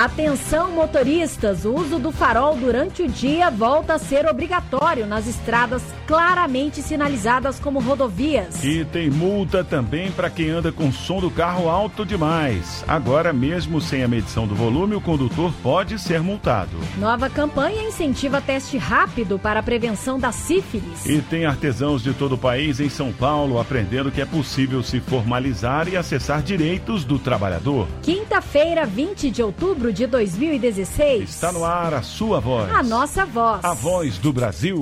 Atenção, motoristas, o uso do farol durante o dia volta a ser obrigatório nas estradas claramente sinalizadas como rodovias. E tem multa também para quem anda com o som do carro alto demais. Agora, mesmo sem a medição do volume, o condutor pode ser multado. Nova campanha incentiva teste rápido para a prevenção da sífilis. E tem artesãos de todo o país em São Paulo aprendendo que é possível se formalizar e acessar direitos do trabalhador. Quinta-feira, 20 de outubro de 2016. Está no ar a sua voz. A nossa voz. A voz do Brasil.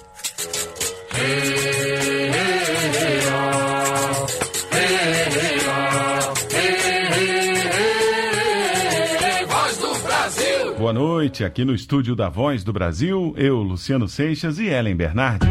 Voz do Brasil. Boa noite, aqui no estúdio da Voz do Brasil, eu, Luciano Seixas e Ellen Bernardes.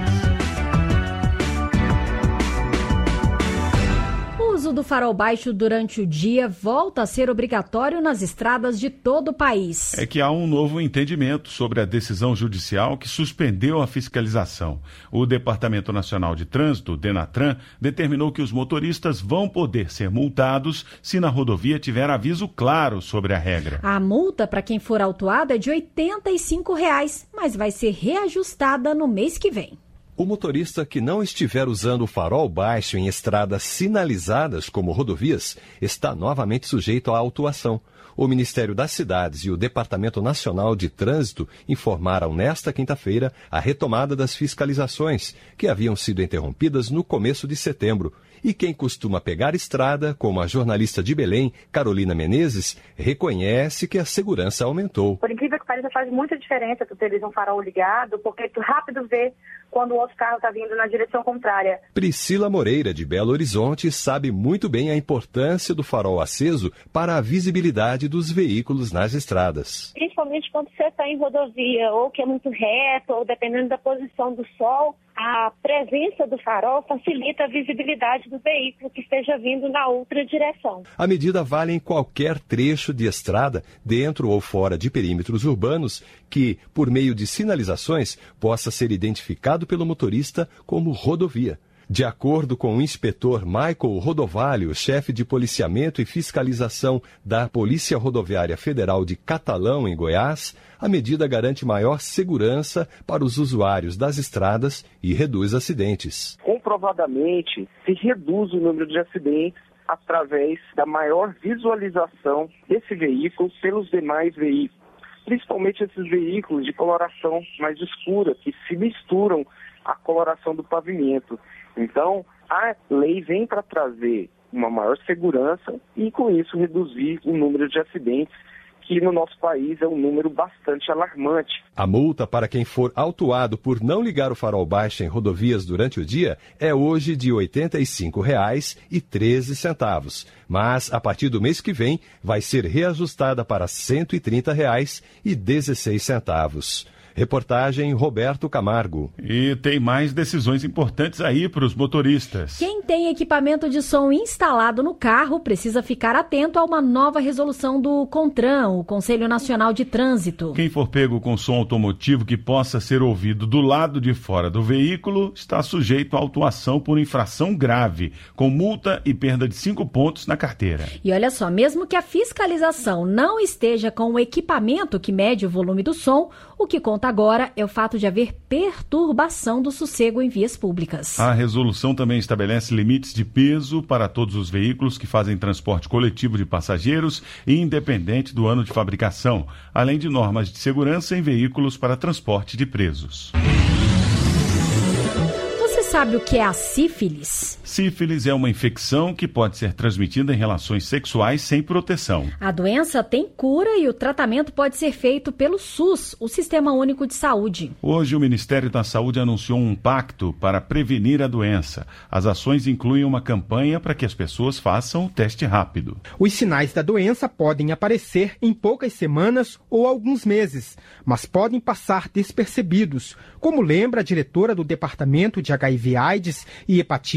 O uso do farol baixo durante o dia volta a ser obrigatório nas estradas de todo o país. É que há um novo entendimento sobre a decisão judicial que suspendeu a fiscalização. O Departamento Nacional de Trânsito, DENATRAN, determinou que os motoristas vão poder ser multados se na rodovia tiver aviso claro sobre a regra. A multa para quem for autuado é de R$ 85, mas vai ser reajustada no mês que vem. O motorista que não estiver usando o farol baixo em estradas sinalizadas como rodovias está novamente sujeito à autuação. O Ministério das Cidades e o Departamento Nacional de Trânsito informaram nesta quinta-feira a retomada das fiscalizações, que haviam sido interrompidas no começo de setembro. E quem costuma pegar estrada, como a jornalista de Belém, Carolina Menezes, reconhece que a segurança aumentou. Por incrível que pareça, faz muita diferença tu teres um farol ligado, porque tu rápido vê quando o outro carro está vindo na direção contrária. Priscila Moreira, de Belo Horizonte, sabe muito bem a importância do farol aceso para a visibilidade dos veículos nas estradas. Principalmente quando você está em rodovia, ou que é muito reto, ou dependendo da posição do sol, a presença do farol facilita a visibilidade do veículo que esteja vindo na outra direção. A medida vale em qualquer trecho de estrada, dentro ou fora de perímetros urbanos, que, por meio de sinalizações, possa ser identificado pelo motorista como rodovia. De acordo com o inspetor Michael Rodovalho, chefe de policiamento e fiscalização da Polícia Rodoviária Federal de Catalão, em Goiás, a medida garante maior segurança para os usuários das estradas e reduz acidentes. Comprovadamente, se reduz o número de acidentes através da maior visualização desse veículo pelos demais veículos, principalmente esses veículos de coloração mais escura, que se misturam à coloração do pavimento. Então, a lei vem para trazer uma maior segurança e, com isso, reduzir o número de acidentes, que no nosso país é um número bastante alarmante. A multa para quem for autuado por não ligar o farol baixo em rodovias durante o dia é hoje de R$ 85,13, mas a partir do mês que vem vai ser reajustada para R$ 130,16. Reportagem Roberto Camargo. E tem mais decisões importantes aí para os motoristas. Quem tem equipamento de som instalado no carro precisa ficar atento a uma nova resolução do CONTRAN, o Conselho Nacional de Trânsito. Quem for pego com som automotivo que possa ser ouvido do lado de fora do veículo está sujeito à autuação por infração grave, com multa e perda de 5 pontos na carteira. E olha só, mesmo que a fiscalização não esteja com o equipamento que mede o volume do som, o que conta agora é o fato de haver perturbação do sossego em vias públicas. A resolução também estabelece limites de peso para todos os veículos que fazem transporte coletivo de passageiros, independente do ano de fabricação, além de normas de segurança em veículos para transporte de presos. Você sabe o que é a sífilis? Sífilis é uma infecção que pode ser transmitida em relações sexuais sem proteção. A doença tem cura e o tratamento pode ser feito pelo SUS, o Sistema Único de Saúde. Hoje, o Ministério da Saúde anunciou um pacto para prevenir a doença. As ações incluem uma campanha para que as pessoas façam o teste rápido. Os sinais da doença podem aparecer em poucas semanas ou alguns meses, mas podem passar despercebidos, como lembra a diretora do Departamento de HIV/AIDS e Hepatites Virais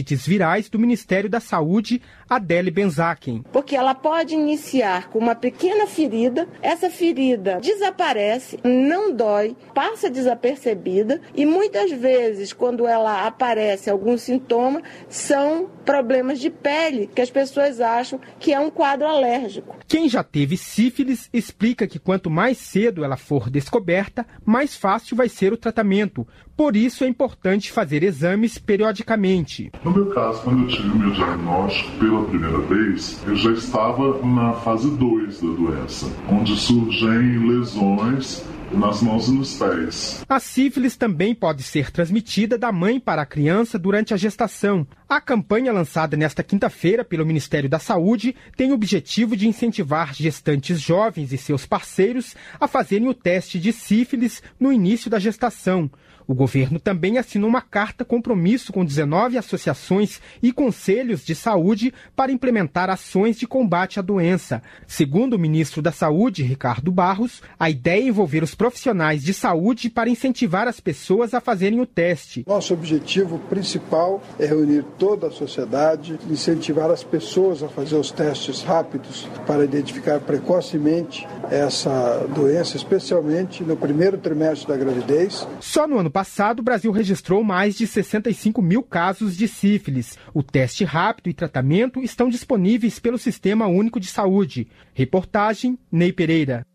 Gerais do Ministério da Saúde, Adele Benzaken. Porque ela pode iniciar com uma pequena ferida, essa ferida desaparece, não dói, passa desapercebida e muitas vezes, quando ela aparece algum sintoma, são problemas de pele que as pessoas acham que é um quadro alérgico. Quem já teve sífilis explica que quanto mais cedo ela for descoberta, mais fácil vai ser o tratamento. Por isso é importante fazer exames periodicamente. No meu caso, quando eu tive o meu diagnóstico pela primeira vez, eu já estava na fase 2 da doença, onde surgem lesões nas mãos e nos pés. A sífilis também pode ser transmitida da mãe para a criança durante a gestação. A campanha lançada nesta quinta-feira pelo Ministério da Saúde tem o objetivo de incentivar gestantes jovens e seus parceiros a fazerem o teste de sífilis no início da gestação. O governo também assinou uma carta-compromisso com 19 associações e conselhos de saúde para implementar ações de combate à doença. Segundo o ministro da Saúde, Ricardo Barros, a ideia é envolver os profissionais de saúde para incentivar as pessoas a fazerem o teste. Nosso objetivo principal é reunir toda a sociedade, incentivar as pessoas a fazer os testes rápidos para identificar precocemente essa doença, especialmente no primeiro trimestre da gravidez. Só no ano passado, o Brasil registrou mais de 65 mil casos de sífilis. O teste rápido e tratamento estão disponíveis pelo Sistema Único de Saúde. Reportagem, Ney Pereira.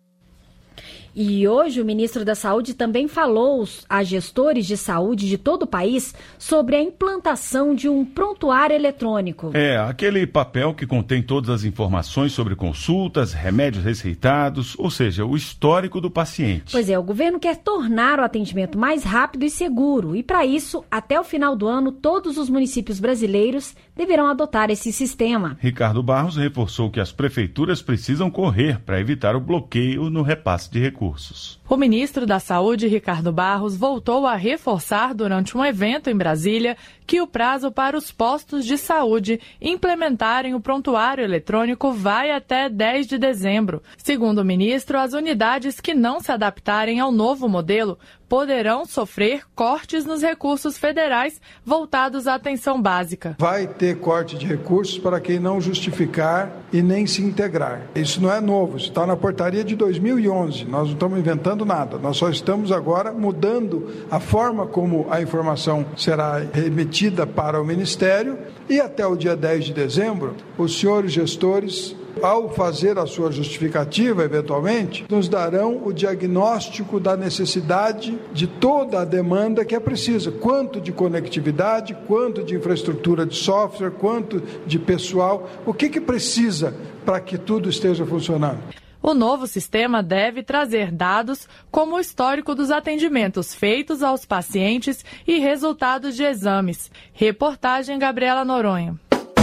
E hoje o ministro da Saúde também falou a gestores de saúde de todo o país sobre a implantação de um prontuário eletrônico. É, aquele papel que contém todas as informações sobre consultas, remédios receitados, ou seja, o histórico do paciente. Pois é, o governo quer tornar o atendimento mais rápido e seguro. E para isso, até o final do ano, todos os municípios brasileiros deverão adotar esse sistema. Ricardo Barros reforçou que as prefeituras precisam correr para evitar o bloqueio no repasse de recursos. O ministro da Saúde, Ricardo Barros, voltou a reforçar durante um evento em Brasília que o prazo para os postos de saúde implementarem o prontuário eletrônico vai até 10 de dezembro. Segundo o ministro, as unidades que não se adaptarem ao novo modelo poderão sofrer cortes nos recursos federais voltados à atenção básica. Vai ter corte de recursos para quem não justificar e nem se integrar. Isso não é novo, isso está na portaria de 2011. Nós não estamos inventando nada, nós só estamos agora mudando a forma como a informação será remetida para o Ministério e até o dia 10 de dezembro, os senhores gestores, ao fazer a sua justificativa, eventualmente, nos darão o diagnóstico da necessidade de toda a demanda que é precisa. Quanto de conectividade, quanto de infraestrutura de software, quanto de pessoal, o que precisa para que tudo esteja funcionando. O novo sistema deve trazer dados como o histórico dos atendimentos feitos aos pacientes e resultados de exames. Reportagem Gabriela Noronha.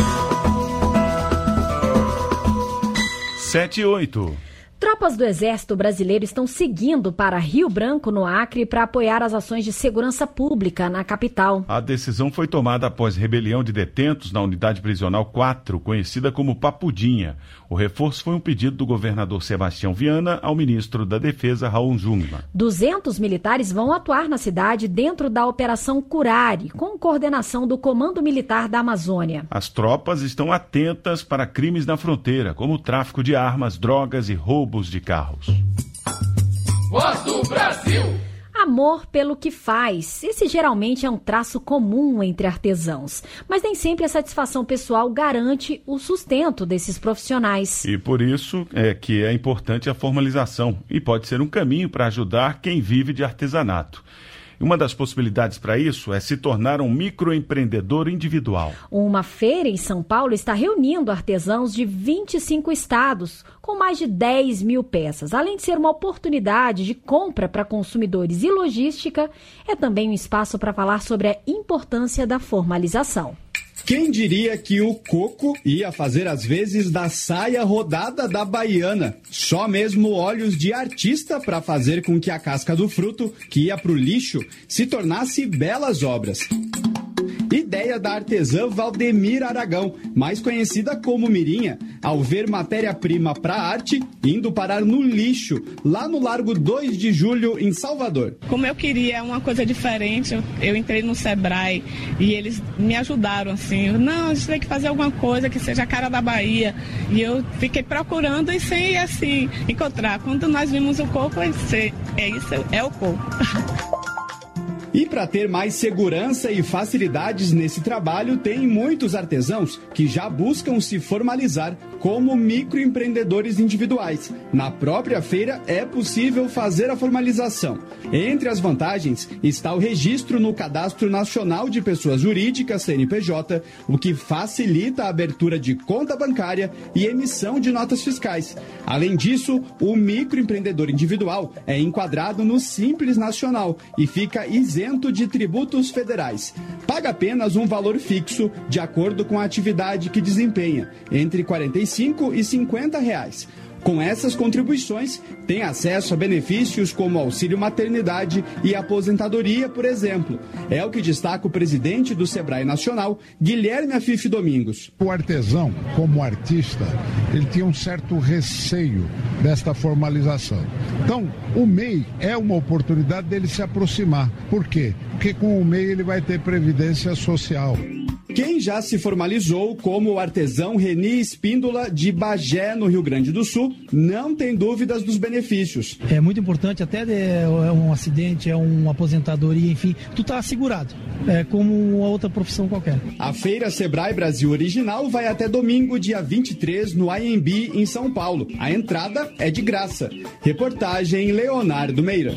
7:08. Tropas do Exército Brasileiro estão seguindo para Rio Branco, no Acre, para apoiar as ações de segurança pública na capital. A decisão foi tomada após rebelião de detentos na unidade prisional 4, conhecida como Papudinha. O reforço foi um pedido do governador Sebastião Viana ao ministro da Defesa, Raul Jungmann. 200 militares vão atuar na cidade dentro da Operação Curare, com coordenação do Comando Militar da Amazônia. As tropas estão atentas para crimes na fronteira, como o tráfico de armas, drogas e roubos de carros. Voz do Brasil. Amor pelo que faz. Esse geralmente é um traço comum entre artesãos, mas nem sempre a satisfação pessoal garante o sustento desses profissionais. E por isso é que é importante a formalização e pode ser um caminho para ajudar quem vive de artesanato. Uma das possibilidades para isso é se tornar um microempreendedor individual. Uma feira em São Paulo está reunindo artesãos de 25 estados, com mais de 10 mil peças. Além de ser uma oportunidade de compra para consumidores e logística, é também um espaço para falar sobre a importância da formalização. Quem diria que o coco ia fazer as vezes da saia rodada da baiana? Só mesmo olhos de artista para fazer com que a casca do fruto, que ia para o lixo, se tornasse belas obras. Ideias ideia da artesã Valdemir Aragão, mais conhecida como Mirinha, ao ver matéria-prima para arte indo parar no lixo, lá no Largo 2 de Julho, em Salvador. Como eu queria uma coisa diferente, eu entrei no Sebrae e eles me ajudaram assim. Não, a gente tem que fazer alguma coisa que seja a cara da Bahia. E eu fiquei procurando e sem assim encontrar. Quando nós vimos o coco, é o coco. E para ter mais segurança e facilidades nesse trabalho, tem muitos artesãos que já buscam se formalizar como microempreendedores individuais. Na própria feira é possível fazer a formalização. Entre as vantagens está o registro no Cadastro Nacional de Pessoas Jurídicas, CNPJ, o que facilita a abertura de conta bancária e emissão de notas fiscais. Além disso, o microempreendedor individual é enquadrado no Simples Nacional e fica isento de tributos federais. Paga apenas um valor fixo de acordo com a atividade que desempenha, entre R$ 45 e R$ 50. Com essas contribuições, tem acesso a benefícios como auxílio maternidade e aposentadoria, por exemplo. É o que destaca o presidente do Sebrae Nacional, Guilherme Afife Domingos. O artesão, como artista, ele tinha um certo receio desta formalização. Então, o MEI é uma oportunidade dele se aproximar. Por quê? Porque com o MEI ele vai ter previdência social. Quem já se formalizou, como o artesão Reni Espíndola, de Bagé, no Rio Grande do Sul, não tem dúvidas dos benefícios. É muito importante, até um acidente, uma aposentadoria, enfim, tu tá assegurado. É como uma outra profissão qualquer. A Feira Sebrae Brasil Original vai até domingo, dia 23, no AMB, em São Paulo. A entrada é de graça. Reportagem Leonardo Meira.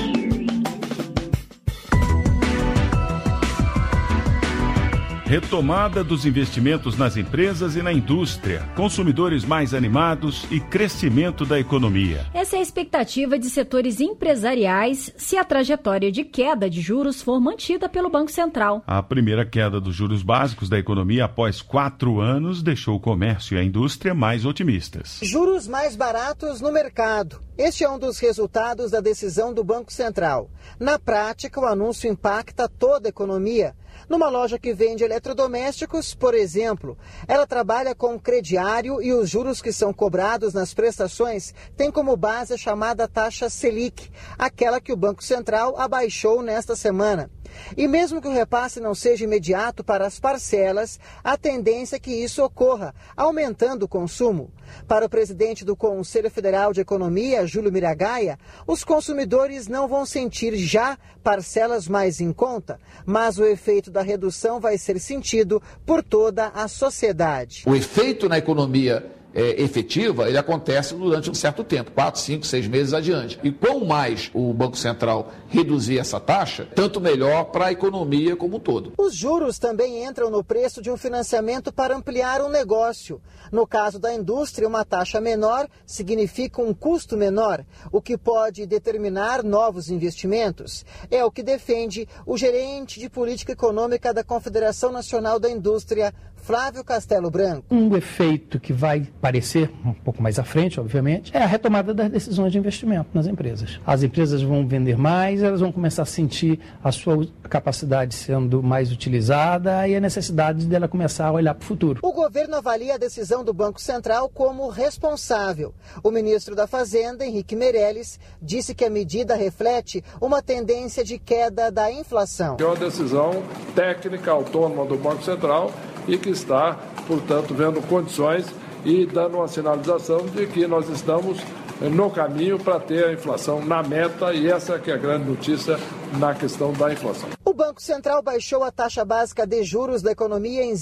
Retomada dos investimentos nas empresas e na indústria, consumidores mais animados e crescimento da economia. Essa é a expectativa de setores empresariais se a trajetória de queda de juros for mantida pelo Banco Central. A primeira queda dos juros básicos da economia após 4 anos deixou o comércio e a indústria mais otimistas. Juros mais baratos no mercado. Este é um dos resultados da decisão do Banco Central. Na prática, o anúncio impacta toda a economia. Numa loja que vende eletrodomésticos, por exemplo, ela trabalha com crediário e os juros que são cobrados nas prestações têm como base a chamada taxa Selic, aquela que o Banco Central abaixou nesta semana. E mesmo que o repasse não seja imediato para as parcelas, a tendência é que isso ocorra, aumentando o consumo. Para o presidente do Conselho Federal de Economia, Júlio Miragaia, os consumidores não vão sentir já parcelas mais em conta, mas o efeito da redução vai ser sentido por toda a sociedade. O efeito na economia efetiva, ele acontece durante um certo tempo, 4, 5, 6 meses adiante. E quanto mais o Banco Central reduzir essa taxa, tanto melhor para a economia como um todo. Os juros também entram no preço de um financiamento para ampliar um negócio. No caso da indústria, uma taxa menor significa um custo menor, o que pode determinar novos investimentos. É o que defende o gerente de política econômica da Confederação Nacional da Indústria, Flávio Castelo Branco. Um efeito que vai aparecer um pouco mais à frente, obviamente, é a retomada das decisões de investimento nas empresas. As empresas vão vender mais, elas vão começar a sentir a sua capacidade sendo mais utilizada e a necessidade dela começar a olhar para o futuro. O governo avalia a decisão do Banco Central como responsável. O ministro da Fazenda, Henrique Meirelles, disse que a medida reflete uma tendência de queda da inflação. É uma decisão técnica autônoma do Banco Central e que está, portanto, vendo condições e dando uma sinalização de que nós estamos no caminho para ter a inflação na meta, e essa que é a grande notícia na questão da inflação. O Banco Central baixou a taxa básica de juros da economia em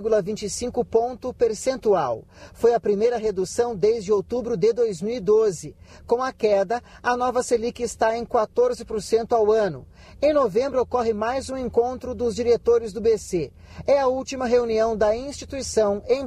0,25 ponto percentual. Foi a primeira redução desde outubro de 2012. Com a queda, a nova Selic está em 14% ao ano. Em novembro ocorre mais um encontro dos diretores do BC. É a última reunião da instituição em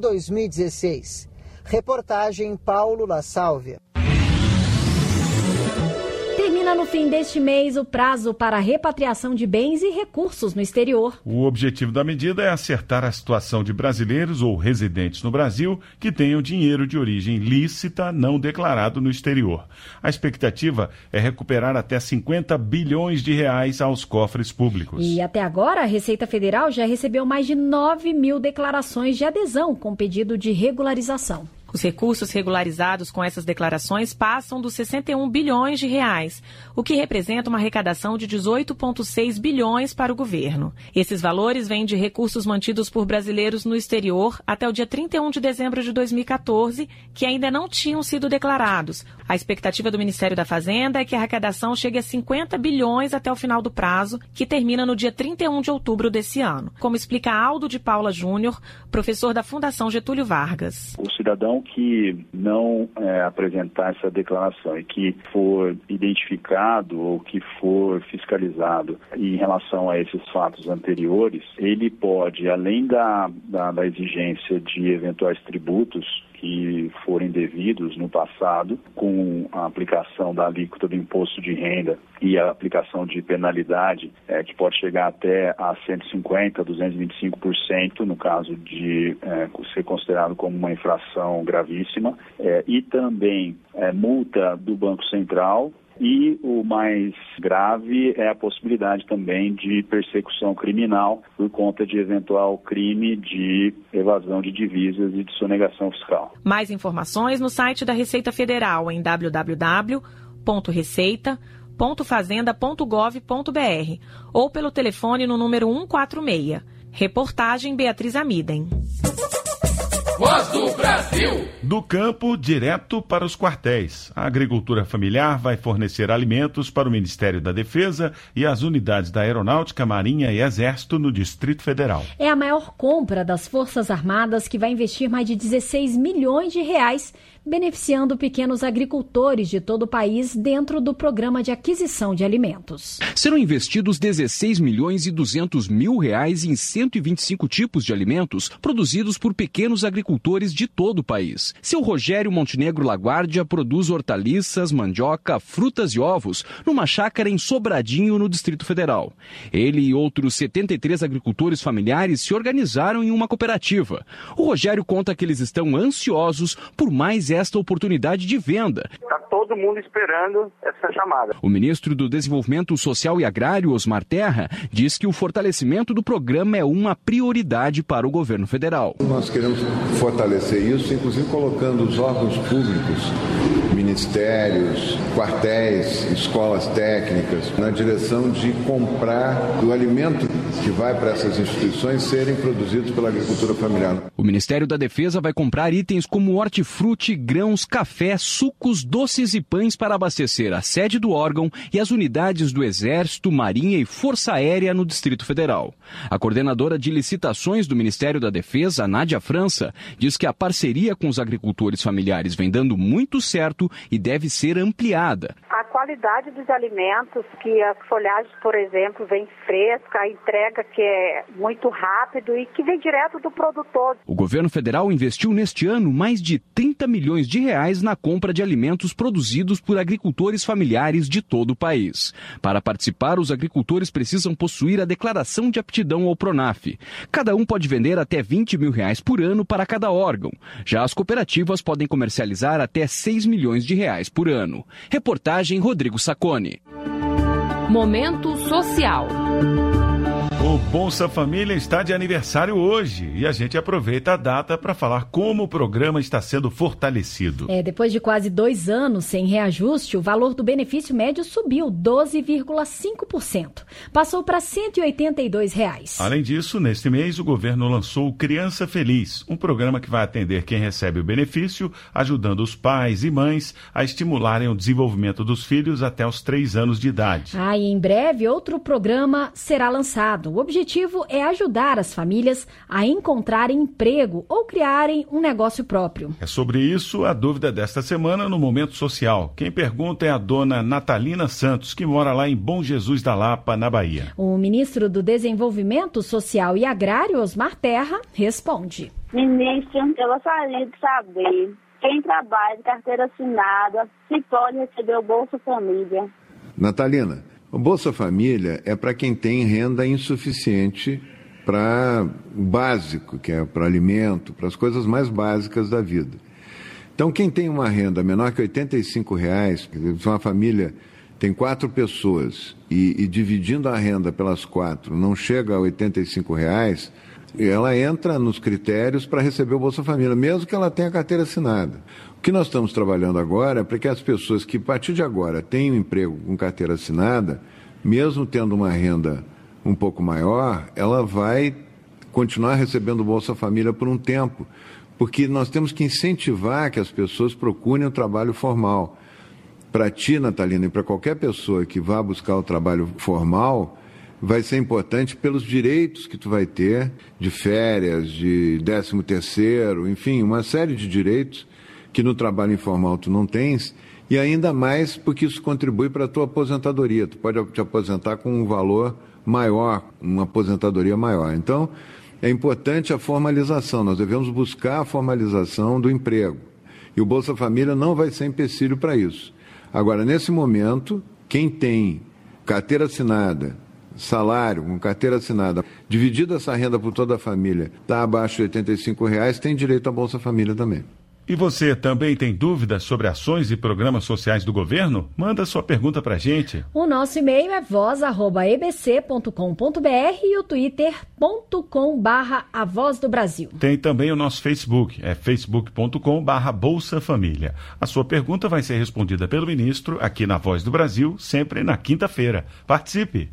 2016. Reportagem Paulo La Sálvia. Termina no fim deste mês o prazo para a repatriação de bens e recursos no exterior. O objetivo da medida é acertar a situação de brasileiros ou residentes no Brasil que tenham dinheiro de origem lícita não declarado no exterior. A expectativa é recuperar até 50 bilhões de reais aos cofres públicos. E até agora, a Receita Federal já recebeu mais de 9 mil declarações de adesão com pedido de regularização. Os recursos regularizados com essas declarações passam dos 61 bilhões de reais, o que representa uma arrecadação de 18,6 bilhões para o governo. Esses valores vêm de recursos mantidos por brasileiros no exterior até o dia 31 de dezembro de 2014, que ainda não tinham sido declarados. A expectativa do Ministério da Fazenda é que a arrecadação chegue a 50 bilhões até o final do prazo, que termina no dia 31 de outubro desse ano, como explica Aldo de Paula Júnior, professor da Fundação Getúlio Vargas. O cidadão que não apresentar essa declaração e que for identificado ou que for fiscalizado em relação a esses fatos anteriores, ele pode, além da exigência de eventuais tributos que forem devidos no passado, com a aplicação da alíquota do imposto de renda e a aplicação de penalidade, que pode chegar até a 150%, 225%, no caso de ser considerado como uma infração gravíssima, e também multa do Banco Central. E o mais grave é a possibilidade também de persecução criminal por conta de eventual crime de evasão de divisas e de sonegação fiscal. Mais informações no site da Receita Federal em www.receita.fazenda.gov.br ou pelo telefone no número 146. Reportagem Beatriz Amiden. Voz do Brasil. Do campo direto para os quartéis. A agricultura familiar vai fornecer alimentos para o Ministério da Defesa e as unidades da Aeronáutica, Marinha e Exército no Distrito Federal. É a maior compra das Forças Armadas, que vai investir mais de 16 milhões de reais, beneficiando pequenos agricultores de todo o país dentro do programa de aquisição de alimentos. Serão investidos 16 milhões e 200 mil reais em 125 tipos de alimentos produzidos por pequenos agricultores de todo o país. Seu Rogério Montenegro Laguardia produz hortaliças, mandioca, frutas e ovos numa chácara em Sobradinho, no Distrito Federal. Ele e outros 73 agricultores familiares se organizaram em uma cooperativa. O Rogério conta que eles estão ansiosos por mais esta oportunidade de venda. Está todo mundo esperando essa chamada. O ministro do Desenvolvimento Social e Agrário, Osmar Terra, diz que o fortalecimento do programa é uma prioridade para o governo federal. Nós queremos fortalecer isso, inclusive colocando os órgãos públicos, ministérios, quartéis, escolas técnicas, na direção de comprar o alimento que vai para essas instituições serem produzidos pela agricultura familiar. O Ministério da Defesa vai comprar itens como hortifruti, grãos, café, sucos, doces e pães para abastecer a sede do órgão e as unidades do Exército, Marinha e Força Aérea no Distrito Federal. A coordenadora de licitações do Ministério da Defesa, Nádia França, diz que a parceria com os agricultores familiares vem dando muito certo e deve ser ampliada. A qualidade dos alimentos, que as folhagens, por exemplo, vem fresca, a entrega que é muito rápido e que vem direto do produtor. O governo federal investiu neste ano mais de 30 milhões de reais na compra de alimentos produzidos por agricultores familiares de todo o país. Para participar, os agricultores precisam possuir a declaração de aptidão ao Pronaf. Cada um pode vender até 20 mil reais por ano para cada órgão. Já as cooperativas podem comercializar até 6 milhões de reais por ano. Reportagem Rodrigo Sacconi. Momento Social. O Bolsa Família está de aniversário hoje e a gente aproveita a data para falar como o programa está sendo fortalecido. Depois de quase 2 anos sem reajuste, o valor do benefício médio subiu 12,5%. Passou para R$ 182. Além disso, neste mês, o governo lançou o Criança Feliz, um programa que vai atender quem recebe o benefício, ajudando os pais e mães a estimularem o desenvolvimento dos filhos até os 3 anos de idade. E em breve outro programa será lançado. O objetivo é ajudar as famílias a encontrarem emprego ou criarem um negócio próprio. É sobre isso a dúvida desta semana no Momento Social. Quem pergunta é a dona Natalina Santos, que mora lá em Bom Jesus da Lapa, na Bahia. O ministro do Desenvolvimento Social e Agrário, Osmar Terra, responde. Ministro, eu gostaria de saber quem trabalha de carteira assinada se pode receber o Bolsa Família. Natalina, o Bolsa Família é para quem tem renda insuficiente para o básico, que é para alimento, para as coisas mais básicas da vida. Então, quem tem uma renda menor que R$ 85, se uma família tem 4 pessoas e dividindo a renda pelas 4 não chega a R$ 85, ela entra nos critérios para receber o Bolsa Família, mesmo que ela tenha carteira assinada. O que nós estamos trabalhando agora é para que as pessoas que, a partir de agora, tenham emprego com carteira assinada, mesmo tendo uma renda um pouco maior, ela vai continuar recebendo o Bolsa Família por um tempo, porque nós temos que incentivar que as pessoas procurem o trabalho formal. Para ti, Natalina, e para qualquer pessoa que vá buscar o trabalho formal, vai ser importante pelos direitos que tu vai ter, de férias, de 13º, enfim, uma série de direitos que no trabalho informal tu não tens, e ainda mais porque isso contribui para a tua aposentadoria. Tu pode te aposentar com um valor maior, uma aposentadoria maior. Então, é importante a formalização, nós devemos buscar a formalização do emprego. E o Bolsa Família não vai ser empecilho para isso. Agora, nesse momento, quem tem carteira assinada, salário com carteira assinada, dividida essa renda por toda a família, está abaixo de R$ 85, tem direito à Bolsa Família também. E você também tem dúvidas sobre ações e programas sociais do governo? Manda sua pergunta para a gente. O nosso e-mail é voz@ebc.com.br e o twitter.com/A Voz do Brasil. Tem também o nosso Facebook, é facebook.com/Bolsa Família. A sua pergunta vai ser respondida pelo ministro aqui na Voz do Brasil, sempre na quinta-feira. Participe!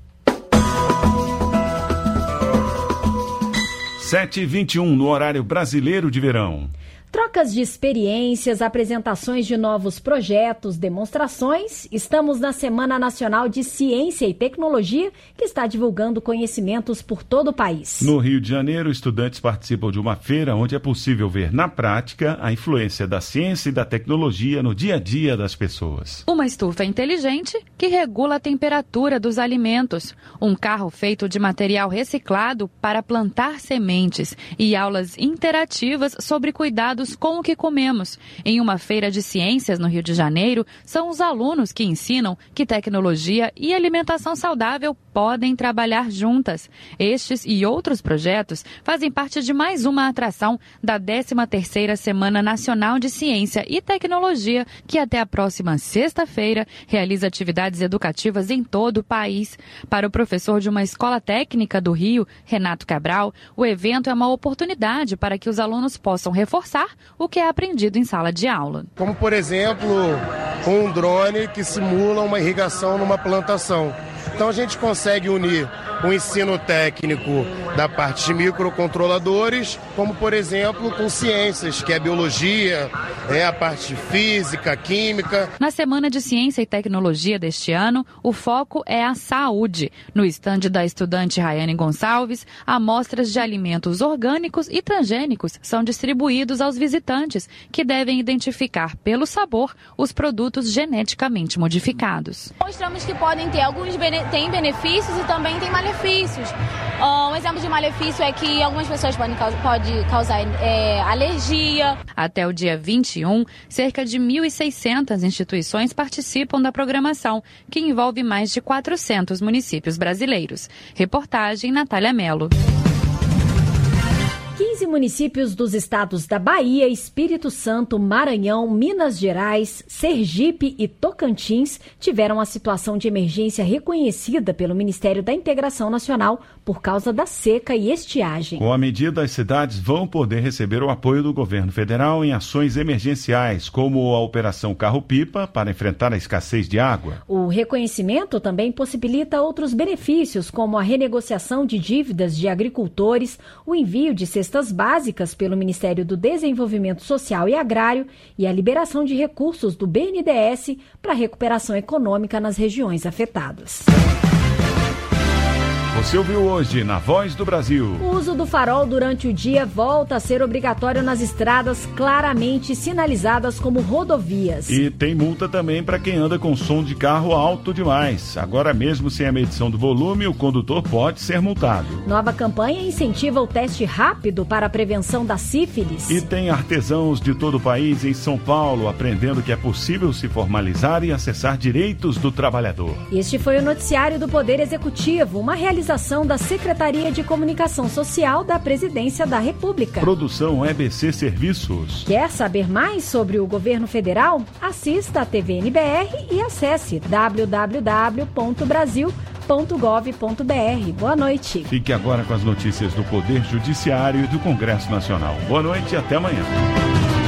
7h21 no horário brasileiro de verão. Trocas de experiências, apresentações de novos projetos, demonstrações. Estamos na Semana Nacional de Ciência e Tecnologia, que está divulgando conhecimentos por todo o país. No Rio de Janeiro, estudantes participam de uma feira onde é possível ver na prática a influência da ciência e da tecnologia no dia a dia das pessoas. Uma estufa inteligente que regula a temperatura dos alimentos, um carro feito de material reciclado para plantar sementes e aulas interativas sobre cuidados com o que comemos. Em uma feira de ciências no Rio de Janeiro, são os alunos que ensinam que tecnologia e alimentação saudável podem trabalhar juntas. Estes e outros projetos fazem parte de mais uma atração da 13ª Semana Nacional de Ciência e Tecnologia, que até a próxima sexta-feira realiza atividades educativas em todo o país. Para o professor de uma escola técnica do Rio, Renato Cabral, o evento é uma oportunidade para que os alunos possam reforçar o que é aprendido em sala de aula. Como, por exemplo, um drone que simula uma irrigação numa plantação. Então a gente consegue unir o ensino técnico da parte de microcontroladores, como por exemplo com ciências, que é biologia, a parte de física, química. Na Semana de Ciência e Tecnologia deste ano, o foco é a saúde. No estande da estudante Rayane Gonçalves, amostras de alimentos orgânicos e transgênicos são distribuídos aos visitantes, que devem identificar pelo sabor os produtos geneticamente modificados. Mostramos que podem ter tem benefícios e também tem malefícios. Um exemplo de malefício é que algumas pessoas podem causar alergia. Até o dia 21, cerca de 1.600 instituições participam da programação, que envolve mais de 400 municípios brasileiros. Reportagem Natália Mello. 15 municípios dos estados da Bahia, Espírito Santo, Maranhão, Minas Gerais, Sergipe e Tocantins tiveram a situação de emergência reconhecida pelo Ministério da Integração Nacional por causa da seca e estiagem. Com a medida, as cidades vão poder receber o apoio do governo federal em ações emergenciais, como a Operação Carro-Pipa, para enfrentar a escassez de água. O reconhecimento também possibilita outros benefícios, como a renegociação de dívidas de agricultores, o envio de cestas básicas pelo Ministério do Desenvolvimento Social e Agrário e a liberação de recursos do BNDES para a recuperação econômica nas regiões afetadas. Você ouviu hoje na Voz do Brasil. O uso do farol durante o dia volta a ser obrigatório nas estradas claramente sinalizadas como rodovias. E tem multa também para quem anda com som de carro alto demais. Agora mesmo sem a medição do volume, o condutor pode ser multado. Nova campanha incentiva o teste rápido para a prevenção da sífilis. E tem artesãos de todo o país em São Paulo aprendendo que é possível se formalizar e acessar direitos do trabalhador. Este foi o noticiário do Poder Executivo, uma realização da Secretaria de Comunicação Social da Presidência da República. Produção EBC Serviços. Quer saber mais sobre o governo federal? Assista a TV NBR e acesse www.brasil.gov.br. Boa noite. Fique agora com as notícias do Poder Judiciário e do Congresso Nacional. Boa noite e até amanhã.